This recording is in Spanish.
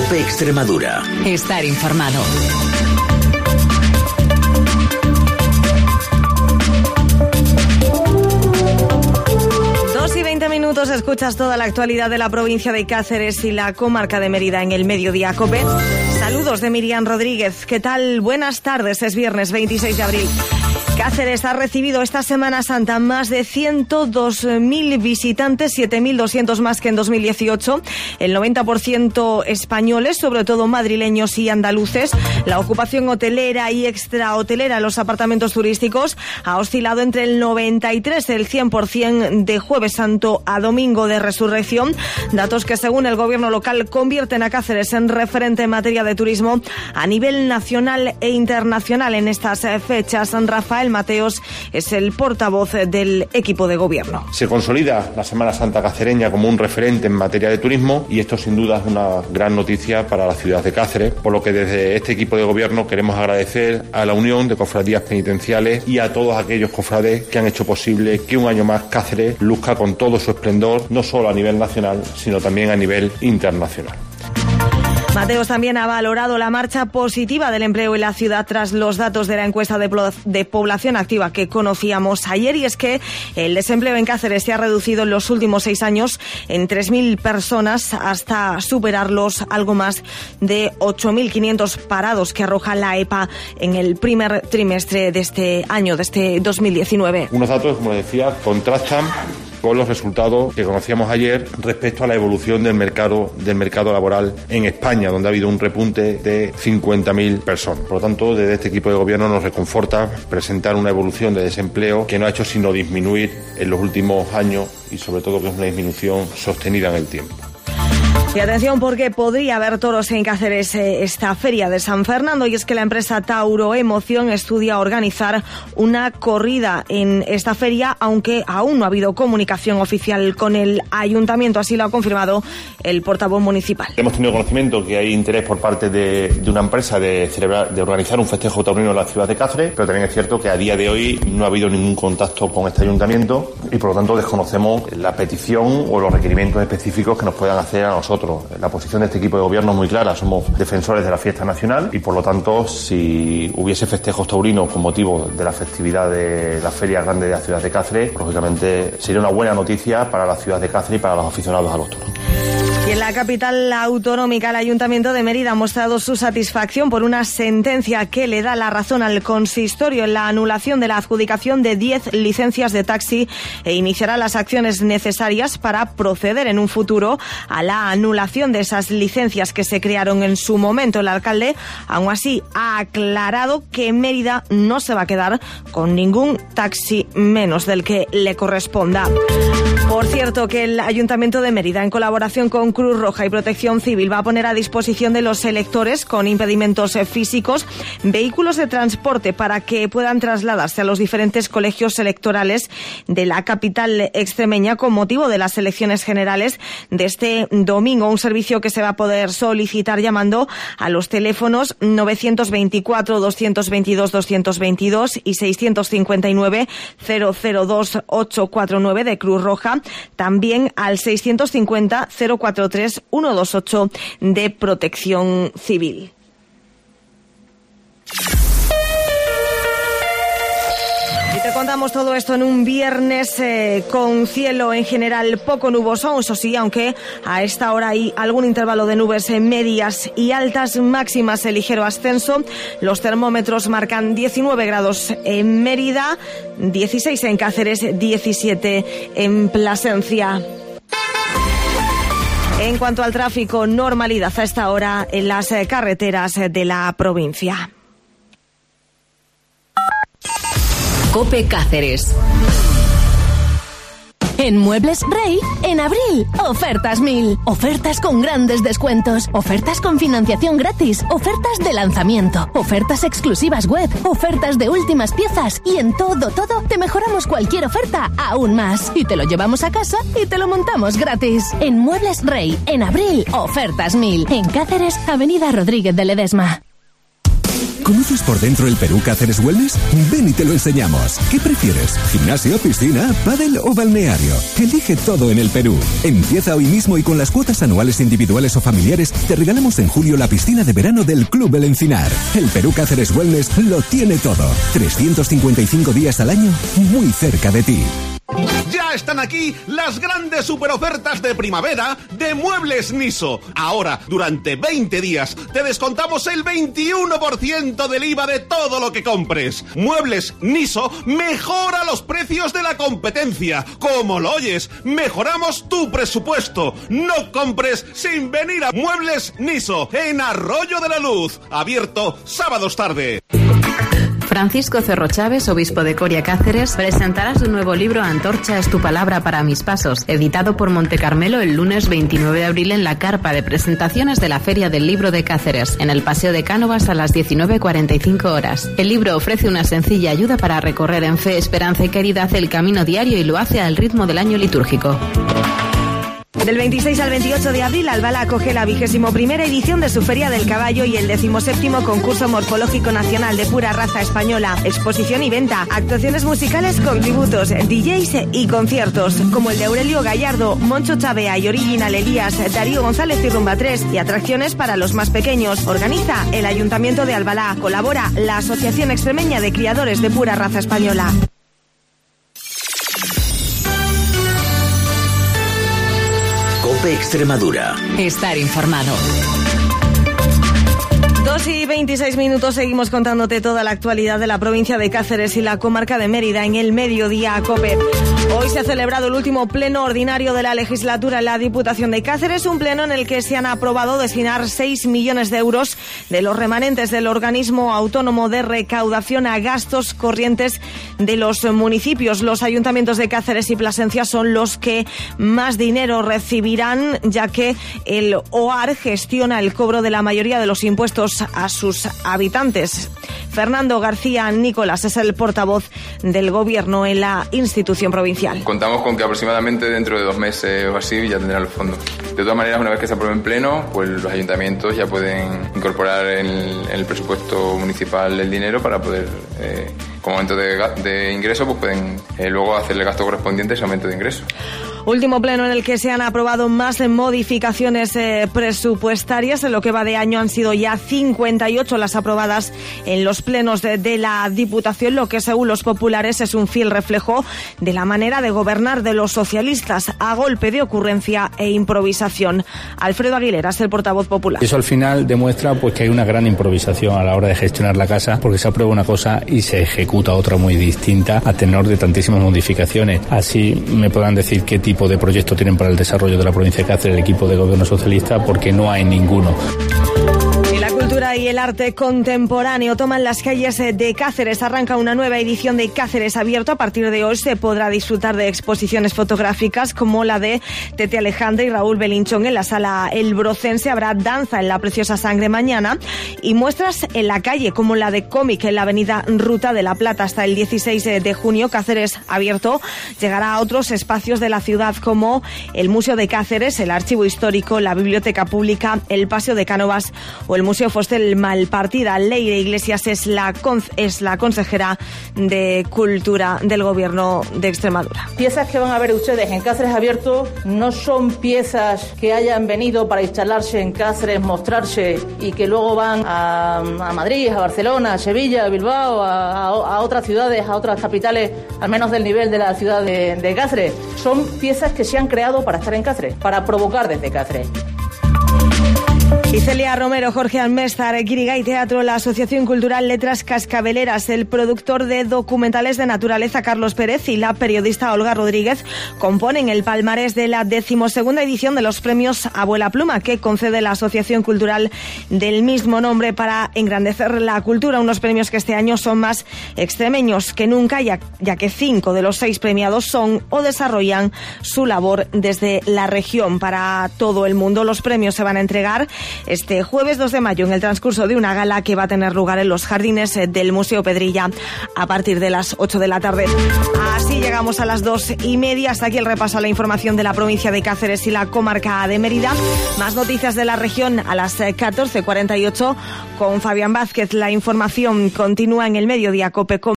COPE Extremadura. Estar informado. 2:20 minutos, escuchas toda la actualidad de la provincia de Cáceres y la comarca de Mérida en el Mediodía COPE. Saludos de Miriam Rodríguez. ¿Qué tal? Buenas tardes, es viernes 26 de abril. Cáceres ha recibido esta Semana Santa más de 102.000 visitantes, 7.200 más que en 2018. El 90% españoles, sobre todo madrileños y andaluces. La ocupación hotelera y extrahotelera en los apartamentos turísticos ha oscilado entre el 93 y el 100% de Jueves Santo a Domingo de Resurrección. Datos que, según el gobierno local, convierten a Cáceres en referente en materia de turismo a nivel nacional e internacional en estas fechas. Rafael Mateos es el portavoz del equipo de gobierno. Se consolida la Semana Santa cacereña como un referente en materia de turismo y esto sin duda es una gran noticia para la ciudad de Cáceres, por lo que desde este equipo de gobierno queremos agradecer a la Unión de Cofradías Penitenciales y a todos aquellos cofrades que han hecho posible que un año más Cáceres luzca con todo su esplendor, no solo a nivel nacional, sino también a nivel internacional. Mateos también ha valorado la marcha positiva del empleo en la ciudad tras los datos de la encuesta de población activa que conocíamos ayer, y es que el desempleo en Cáceres se ha reducido en los últimos 6 años en 3.000 personas hasta superar los algo más de 8.500 parados que arroja la EPA en el primer trimestre de este año, de este 2019. Unos datos, como decía, contrastan con los resultados que conocíamos ayer respecto a la evolución del mercado laboral en España, donde ha habido un repunte de 50.000 personas. Por lo tanto, desde este equipo de gobierno nos reconforta presentar una evolución de desempleo que no ha hecho sino disminuir en los últimos años y sobre todo que es una disminución sostenida en el tiempo. Y atención, porque podría haber toros en Cáceres esta feria de San Fernando, y es que la empresa Tauro Emoción estudia organizar una corrida en esta feria, aunque aún no ha habido comunicación oficial con el ayuntamiento, así lo ha confirmado el portavoz municipal. Hemos tenido conocimiento que hay interés por parte de una empresa de organizar un festejo taurino en la ciudad de Cáceres, pero también es cierto que a día de hoy no ha habido ningún contacto con este ayuntamiento y por lo tanto desconocemos la petición o los requerimientos específicos que nos puedan hacer a nosotros. La posición de este equipo de gobierno es muy clara, somos defensores de la fiesta nacional y por lo tanto si hubiese festejos taurinos con motivo de la festividad de la Feria Grande de la ciudad de Cáceres, lógicamente sería una buena noticia para la ciudad de Cáceres y para los aficionados a los toros. Y en la capital autonómica, el Ayuntamiento de Mérida ha mostrado su satisfacción por una sentencia que le da la razón al consistorio en la anulación de la adjudicación de 10 licencias de taxi e iniciará las acciones necesarias para proceder en un futuro a la anulación de esas licencias que se crearon en su momento. El alcalde, aún así, ha aclarado que Mérida no se va a quedar con ningún taxi menos del que le corresponda. Por cierto, que el Ayuntamiento de Mérida, en colaboración con Cruz Roja y Protección Civil, va a poner a disposición de los electores con impedimentos físicos vehículos de transporte para que puedan trasladarse a los diferentes colegios electorales de la capital extremeña con motivo de las elecciones generales de este domingo. Un servicio que se va a poder solicitar llamando a los teléfonos 924 222 222 y 659 002 849 de Cruz Roja. También al 650 043 128 de Protección Civil. Y te contamos todo esto en un viernes con cielo en general poco nuboso, eso sí, aunque a esta hora hay algún intervalo de nubes medias y altas, máximas en ligero ascenso. Los termómetros marcan 19 grados en Mérida, 16 en Cáceres, 17 en Plasencia. En cuanto al tráfico, normalidad a esta hora en las carreteras de la provincia. COPE Cáceres. En Muebles Rey, en abril, ofertas 1000. Ofertas con grandes descuentos. Ofertas con financiación gratis. Ofertas de lanzamiento. Ofertas exclusivas web. Ofertas de últimas piezas. Y en todo te mejoramos cualquier oferta aún más. Y te lo llevamos a casa y te lo montamos gratis. En Muebles Rey, en abril, ofertas 1000. En Cáceres, Avenida Rodríguez de Ledesma. ¿Conoces por dentro el Perú Cáceres Wellness? Ven y te lo enseñamos. ¿Qué prefieres? ¿Gimnasio, piscina, pádel o balneario? Elige todo en el Perú. Empieza hoy mismo y con las cuotas anuales individuales o familiares te regalamos en julio la piscina de verano del Club El Encinar. El Perú Cáceres Wellness lo tiene todo. 355 días al año, muy cerca de ti. Ya están aquí las grandes superofertas de primavera de Muebles Niso. Ahora, durante 20 días, te descontamos el 21% del IVA de todo lo que compres. Muebles Niso mejora los precios de la competencia. Como lo oyes, mejoramos tu presupuesto. No compres sin venir a Muebles Niso, en Arroyo de la Luz. Abierto sábados tarde. Francisco Cerro Chávez, obispo de Coria Cáceres, presentará su nuevo libro Antorcha es tu palabra para mis pasos, editado por Monte Carmelo el lunes 29 de abril en la carpa de presentaciones de la Feria del Libro de Cáceres, en el Paseo de Cánovas a las 19:45 horas. El libro ofrece una sencilla ayuda para recorrer en fe, esperanza y caridad el camino diario y lo hace al ritmo del año litúrgico. Del 26 al 28 de abril, Albala acoge la 21ª edición de su Feria del Caballo y el 17º Concurso Morfológico Nacional de Pura Raza Española. Exposición y venta, actuaciones musicales con tributos, DJs y conciertos, como el de Aurelio Gallardo, Moncho Chavea y Original Elías, Darío González y Rumba 3, y atracciones para los más pequeños. Organiza el Ayuntamiento de Albalá. Colabora la Asociación Extremeña de Criadores de Pura Raza Española. COPE Extremadura. Estar informado. 2:26, seguimos contándote toda la actualidad de la provincia de Cáceres y la comarca de Mérida en el Mediodía COPE. Hoy se ha celebrado el último pleno ordinario de la legislatura en la Diputación de Cáceres, un pleno en el que se han aprobado destinar 6 millones de euros de los remanentes del organismo autónomo de recaudación a gastos corrientes de los municipios. Los ayuntamientos de Cáceres y Plasencia son los que más dinero recibirán, ya que el OAR gestiona el cobro de la mayoría de los impuestos a sus habitantes. Fernando García Nicolás es el portavoz del Gobierno en la institución provincial. Contamos con que aproximadamente dentro de 2 meses o así ya tendrán los fondos. De todas maneras, una vez que se apruebe en pleno, pues los ayuntamientos ya pueden incorporar en el presupuesto municipal el dinero para poder, como aumento de ingresos, pues pueden luego hacer el gasto correspondiente a ese aumento de ingresos. Último pleno en el que se han aprobado más modificaciones presupuestarias. En lo que va de año han sido ya 58 las aprobadas en los plenos de la Diputación, lo que según los populares es un fiel reflejo de la manera de gobernar de los socialistas, a golpe de ocurrencia e improvisación. Alfredo Aguilera es el portavoz popular. Eso al final demuestra pues que hay una gran improvisación a la hora de gestionar la casa, porque se aprueba una cosa y se ejecuta otra muy distinta a tenor de tantísimas modificaciones. Así me podrán decir qué tipo de proyecto tienen para el desarrollo de la provincia de Cáceres el equipo de gobierno socialista, porque no hay ninguno. La cultura y el arte contemporáneo toman las calles de Cáceres. Arranca una nueva edición de Cáceres Abierto. A partir de hoy se podrá disfrutar de exposiciones fotográficas como la de Tete Alejandra y Raúl Belinchón en la sala El Brocense. Habrá danza en la Preciosa Sangre mañana y muestras en la calle como la de cómic en la avenida Ruta de la Plata. Hasta el 16 de junio Cáceres Abierto llegará a otros espacios de la ciudad como el Museo de Cáceres, el Archivo Histórico, la Biblioteca Pública, el Paseo de Cánovas o el Museo Fostel Malpartida. Leire Iglesias es la consejera de Cultura del Gobierno de Extremadura. Piezas que van a ver ustedes en Cáceres Abierto no son piezas que hayan venido para instalarse en Cáceres, mostrarse y que luego van a Madrid, a Barcelona, a Sevilla, a Bilbao, a otras ciudades, a otras capitales, al menos del nivel de la ciudad de Cáceres. Son piezas que se han creado para estar en Cáceres, para provocar desde Cáceres. Y Celia Romero, Jorge Alméstar, Guirigay Teatro, la Asociación Cultural Letras Cascabeleras, el productor de documentales de naturaleza Carlos Pérez y la periodista Olga Rodríguez componen el palmarés de la 12ª edición de los premios Abuela Pluma, que concede la Asociación Cultural del mismo nombre para engrandecer la cultura. Unos premios que este año son más extremeños que nunca, ya que 5 de los 6 premiados son o desarrollan su labor desde la región para todo el mundo. Los premios se van a entregar este jueves 2 de mayo en el transcurso de una gala que va a tener lugar en los jardines del Museo Pedrilla a partir de las 8 de la tarde. Así llegamos a las 2:30. Hasta aquí el repaso a la información de la provincia de Cáceres y la comarca de Mérida. Más noticias de la región a las 14:48 con Fabián Vázquez. La información continúa en el Mediodía COPE.